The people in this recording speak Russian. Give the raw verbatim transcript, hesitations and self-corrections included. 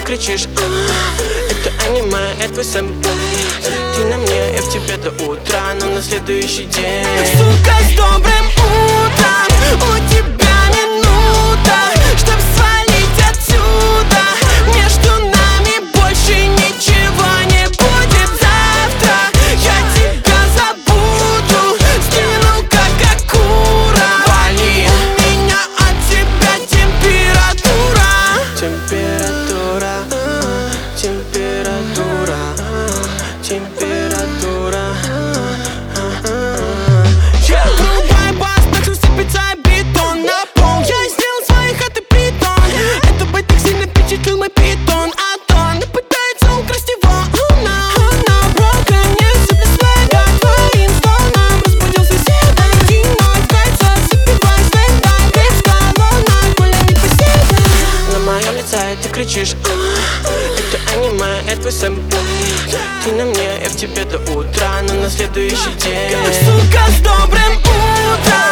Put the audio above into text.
кричишь, а, это аниме, это твой сэмпл. Ты на мне, я в тебе до утра, но на следующий день. Сука, с добрым утром, у тебя минута, чтоб свалить отсюда. Между нами больше ничего не будет завтра. Я тебя забуду, скину как Акура. Вали. У меня от тебя температура. Температура, температура, температура. Врубай бас, начал сыпется бетон на пол. Я сделал своих, а ты притон. Это бой так сильно впечатлил мой питон. Антон пытается украсть его. Она, она broken, не все без свега. Твоим стоном разбудил соседа. Кино кольца, запивай света. Без колонок, больно не поседа. На моем лице ты кричишь, а, это аниме, это твой сэмпл. Ты на мне, я в тебе до утра, но на следующий день. Сука, с добрым утром.